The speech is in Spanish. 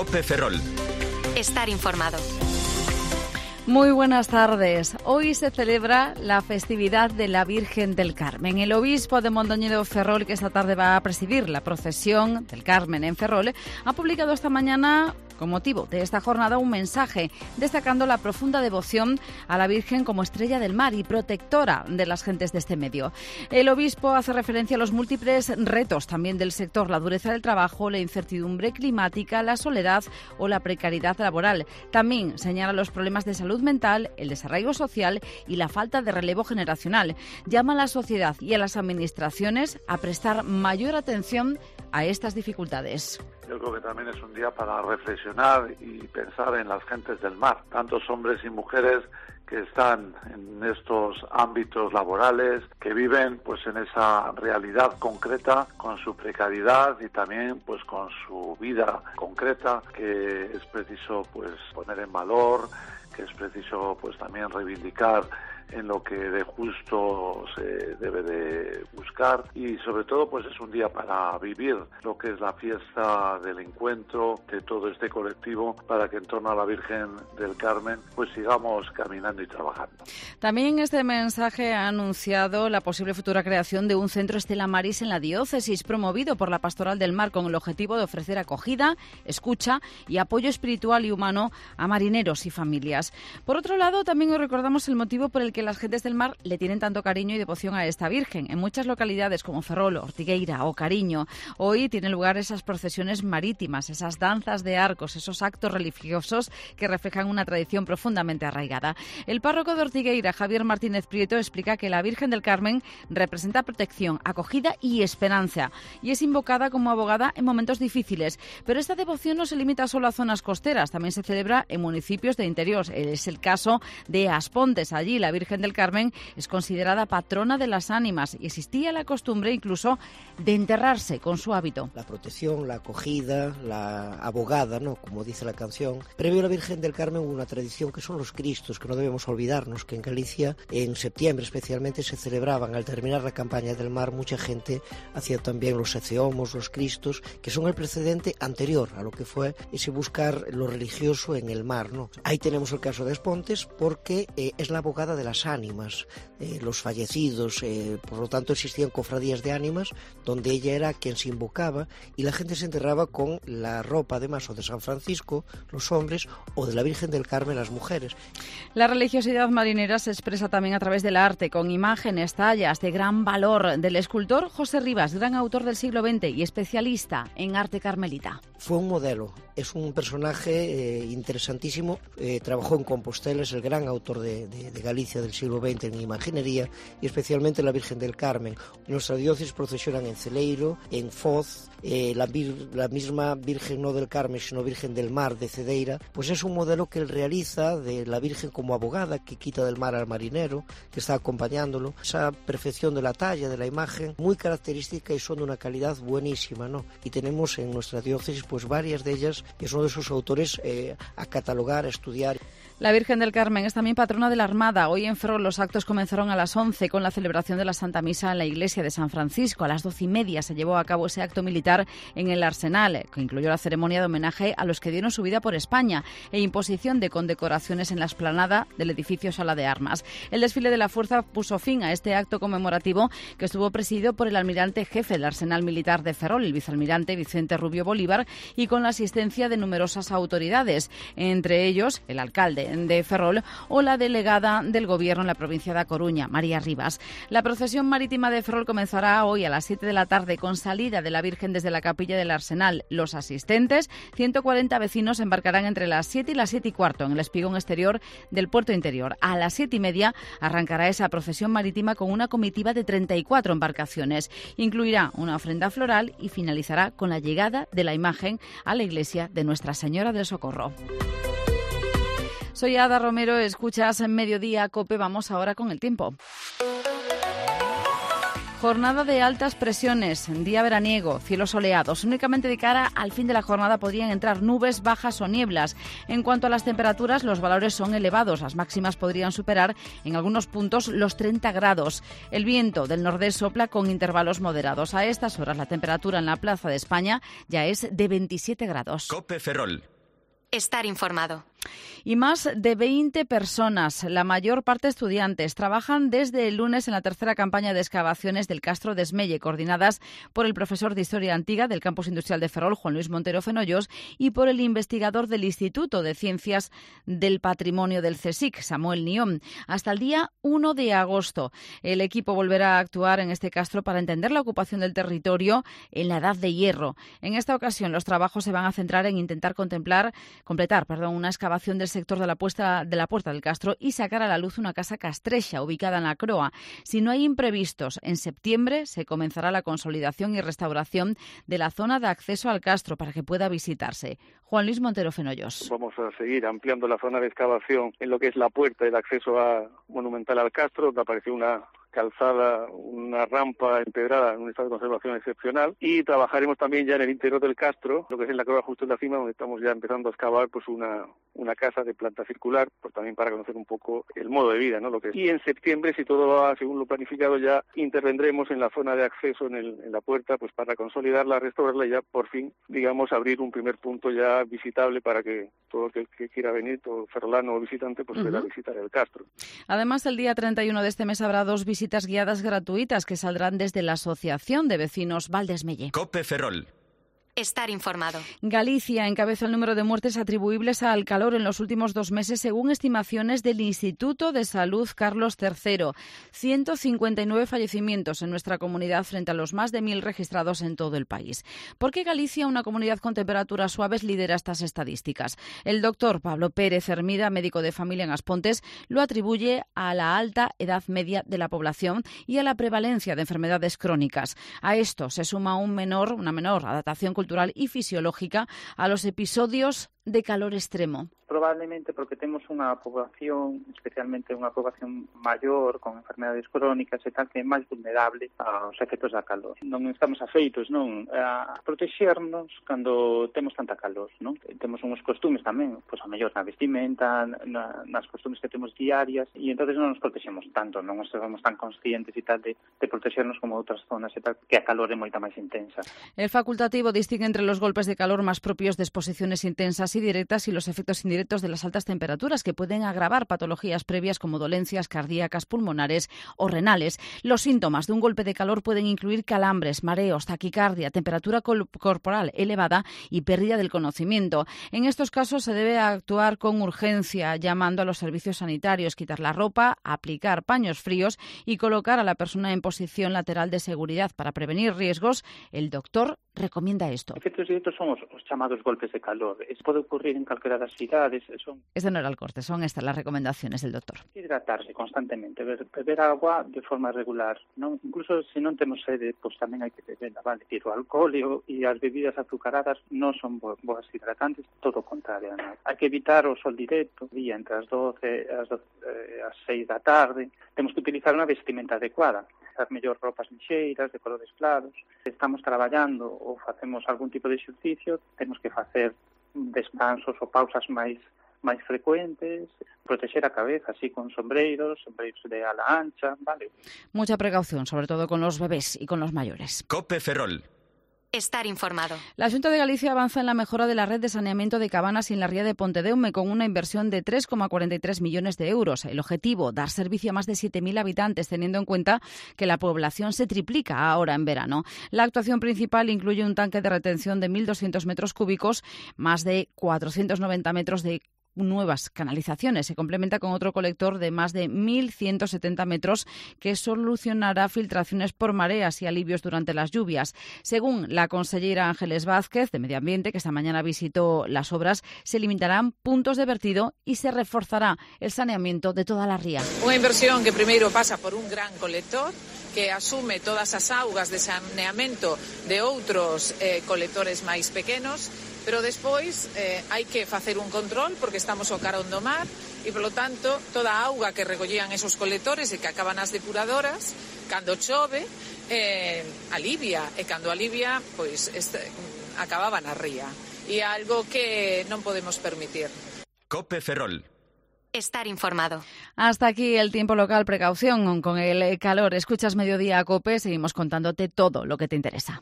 COPE Ferrol. Estar informado. Muy buenas tardes. Hoy se celebra la festividad de la Virgen del Carmen. El obispo de Mondoñedo Ferrol, que esta tarde va a presidir la procesión del Carmen en Ferrol, ha publicado esta mañana, con motivo de esta jornada, un mensaje destacando la profunda devoción a la Virgen como estrella del mar y protectora de las gentes de este medio. El obispo hace referencia a los múltiples retos también del sector, la dureza del trabajo, la incertidumbre climática, la soledad o la precariedad laboral. También señala los problemas de salud mental, el desarraigo social y la falta de relevo generacional. Llama a la sociedad y a las administraciones a prestar mayor atención a estas dificultades. Yo creo que también es un día para reflexionar y pensar en las gentes del mar, tantos hombres y mujeres que están en estos ámbitos laborales, que viven pues en esa realidad concreta con su precariedad y también pues con su vida concreta, que es preciso pues poner en valor, que es preciso pues también reivindicar en lo que de justo se debe de buscar, y sobre todo pues es un día para vivir lo que es la fiesta del encuentro de todo este colectivo, para que en torno a la Virgen del Carmen pues sigamos caminando y trabajando. También este mensaje ha anunciado la posible futura creación de un centro Stella Maris en la diócesis, promovido por la Pastoral del Mar, con el objetivo de ofrecer acogida, escucha y apoyo espiritual y humano a marineros y familias. Por otro lado, también os recordamos el motivo por el que las gentes del mar le tienen tanto cariño y devoción a esta Virgen. En muchas localidades como Ferrol, Ortigueira o Cariño, hoy tienen lugar esas procesiones marítimas, esas danzas de arcos, esos actos religiosos que reflejan una tradición profundamente arraigada. El párroco de Ortigueira, Javier Martínez Prieto, explica que la Virgen del Carmen representa protección, acogida y esperanza, y es invocada como abogada en momentos difíciles. Pero esta devoción no se limita solo a zonas costeras, también se celebra en municipios de interior. Es el caso de Aspontes. Allí la Virgen del Carmen es considerada patrona de las ánimas y existía la costumbre incluso de enterrarse con su hábito. La protección, la acogida, la abogada, ¿no?, como dice la canción. Previo a la Virgen del Carmen hubo una tradición que son los Cristos, que no debemos olvidarnos, que en Galicia en septiembre especialmente se celebraban. Al terminar la campaña del mar, mucha gente hacía también los eceomos, los Cristos, que son el precedente anterior a lo que fue ese buscar lo religioso en el mar, ¿no? Ahí tenemos el caso de Aspontes, porque es la abogada de las ánimas, los fallecidos, por lo tanto existían cofradías de ánimas donde ella era quien se invocaba, y la gente se enterraba con la ropa además o de San Francisco, los hombres, o de la Virgen del Carmen, las mujeres. La religiosidad marinera se expresa también a través del arte, con imágenes, tallas de gran valor del escultor José Rivas, gran autor del siglo XX y especialista en arte carmelita. Fue un modelo, es un personaje interesantísimo, trabajó en Compostela, es el gran autor de Galicia del siglo XX en imaginería, y especialmente la Virgen del Carmen. En nuestra diócesis procesionan en Celeiro, en Foz, la misma Virgen no del Carmen, sino Virgen del Mar de Cedeira. Pues es un modelo que él realiza de la Virgen como abogada, que quita del mar al marinero, que está acompañándolo. Esa perfección de la talla, de la imagen, muy característica, y son de una calidad buenísima, ¿no? Y tenemos en nuestra diócesis pues varias de ellas, que son de esos autores a catalogar, a estudiar. La Virgen del Carmen es también patrona de la Armada. Hoy en Ferrol los actos comenzaron a las 11 con la celebración de la Santa Misa en la iglesia de San Francisco. A las 12:30 se llevó a cabo ese acto militar en el Arsenal, que incluyó la ceremonia de homenaje a los que dieron su vida por España e imposición de condecoraciones en la explanada del edificio Sala de Armas. El desfile de la fuerza puso fin a este acto conmemorativo, que estuvo presidido por el almirante jefe del Arsenal Militar de Ferrol, el vicealmirante Vicente Rubio Bolívar, y con la asistencia de numerosas autoridades, entre ellos el alcalde de Ferrol o la delegada del Gobierno en la provincia de A Coruña, María Rivas. La procesión marítima de Ferrol comenzará hoy a las 7 de la tarde con salida de la Virgen desde la capilla del Arsenal. Los asistentes, 140 vecinos, embarcarán entre las 7 y las 7:15 en el espigón exterior del puerto interior. A las 7:30 arrancará esa procesión marítima con una comitiva de 34 embarcaciones. Incluirá una ofrenda floral y finalizará con la llegada de la imagen a la iglesia de Nuestra Señora del Socorro. Soy Ada Romero, escuchas en Mediodía COPE. Vamos ahora con el tiempo. Jornada de altas presiones, día veraniego, cielos soleados. Únicamente de cara al fin de la jornada podrían entrar nubes bajas o nieblas. En cuanto a las temperaturas, los valores son elevados. Las máximas podrían superar en algunos puntos los 30 grados. El viento del nordeste sopla con intervalos moderados. A estas horas la temperatura en la Plaza de España ya es de 27 grados. COPE Ferrol. Estar informado. Y más de 20 personas, la mayor parte estudiantes, trabajan desde el lunes en la tercera campaña de excavaciones del Castro de Esmelle, coordinadas por el profesor de Historia Antigua del Campus Industrial de Ferrol, Juan Luis Montero Fenollos, y por el investigador del Instituto de Ciencias del Patrimonio del CSIC, Samuel Nión, hasta el día 1 de agosto. El equipo volverá a actuar en este castro para entender la ocupación del territorio en la Edad de Hierro. En esta ocasión, los trabajos se van a centrar en intentar completar una excavación del sector de la puerta del castro y sacar a la luz una casa castrexa ubicada en la Croa. Si no hay imprevistos, en septiembre se comenzará la consolidación y restauración de la zona de acceso al castro para que pueda visitarse. Juan Luis Montero Fenollos. Vamos a seguir ampliando la zona de excavación en lo que es la puerta del acceso monumental al castro, donde apareció una calzada, una rampa empedrada en un estado de conservación excepcional, y trabajaremos también ya en el interior del castro, lo que es en la Croa justo en la cima, donde estamos ya empezando a excavar pues una casa de planta circular, pues también para conocer un poco el modo de vida, ¿no? Y en septiembre, si todo va según lo planificado, ya intervendremos en la zona de acceso en la puerta, pues para consolidarla, restaurarla y ya por fin, digamos, abrir un primer punto ya visitable para que todo el que quiera venir, todo ferrolano o visitante, pues pueda visitar el castro. Además, el día 31 de este mes habrá 2 visitas guiadas gratuitas que saldrán desde la Asociación de Vecinos Val d'Esmelle. COPE Ferrol. Estar informado. Galicia encabeza el número de muertes atribuibles al calor en los últimos 2 meses, según estimaciones del Instituto de Salud Carlos III. 159 fallecimientos en nuestra comunidad frente a los más de 1.000 registrados en todo el país. ¿Por qué Galicia, una comunidad con temperaturas suaves, lidera estas estadísticas? El doctor Pablo Pérez Hermida, médico de familia en Aspontes, lo atribuye a la alta edad media de la población y a la prevalencia de enfermedades crónicas. A esto se suma una menor adaptación cultural y fisiológica a los episodios de calor extremo. Probablemente porque temos unha poboación, especialmente unha poboación maior, con enfermedades crónicas e tal, que é máis vulnerable aos efectos da calor. Non estamos afeitos, a protexernos cando temos tanta calor, non? Temos uns costumes tamén, pois a mellor na vestimenta, nas costumes que temos diarias, e entonces non nos protexemos tanto, non somos tan conscientes e tal de protexernos como outras zonas e tal, que a calor é moita máis intensa. El facultativo distingue entre los golpes de calor más propios de exposiciones intensas y directas y los efectos indirectos de las altas temperaturas que pueden agravar patologías previas como dolencias cardíacas, pulmonares o renales. Los síntomas de un golpe de calor pueden incluir calambres, mareos, taquicardia, temperatura corporal elevada y pérdida del conocimiento. En estos casos se debe actuar con urgencia, llamando a los servicios sanitarios, quitar la ropa, aplicar paños fríos y colocar a la persona en posición lateral de seguridad para prevenir riesgos. El doctor recomienda esto. Efectos directos son os chamados golpes de calor. Pode ocurrir en calquera das cidades. Este no era el corte, son estas las recomendaciones del doctor. Hidratarse constantemente, beber agua de forma regular, non? Incluso se non temos sede, pois tamén hai que beberla, vale? O alcohol e as bebidas azucaradas non son boas hidratantes, todo o contrario, non? Hai que evitar o sol directo, día entre as 12 e as 6 da tarde. Temos que utilizar unha vestimenta adecuada, as mellor ropas lixeiras, de colores claros. Se estamos traballando ou facemos algún tipo de exercicio, temos que facer descansos ou pausas máis frecuentes, protexer a cabeza así con sombreiros de ala ancha, vale. Mucha precaución, sobre todo con los bebés y con los mayores. COPE Ferrol. Estar informado. La Xunta de Galicia avanza en la mejora de la red de saneamiento de Cabanas y en la ría de Pontedeume con una inversión de 3,43 millones de euros. El objetivo, dar servicio a más de 7.000 habitantes, teniendo en cuenta que la población se triplica ahora en verano. La actuación principal incluye un tanque de retención de 1.200 metros cúbicos, más de 490 metros de nuevas canalizaciones. Se complementa con otro colector de más de 1.170 metros que solucionará filtraciones por mareas y alivios durante las lluvias. Según la consellera Ángeles Vázquez, de Medio Ambiente, que esta mañana visitó las obras, se limitarán puntos de vertido y se reforzará el saneamiento de toda la ría. Unha inversión que primeiro pasa por un gran colector que asume todas as augas de saneamento de outros colectores máis pequenos, pero despois hai que facer un control porque estamos ao carón do mar e, polo tanto, toda a auga que recollían esos colectores e que acaban as depuradoras, cando chove, alivia, e cando alivia, pois acababa na ría. E é algo que non podemos permitir. COPE Ferrol. Estar informado. Hasta aquí el tiempo local. Precaución con el calor. Escuchas Mediodía a COPE. Seguimos contándote todo lo que te interesa.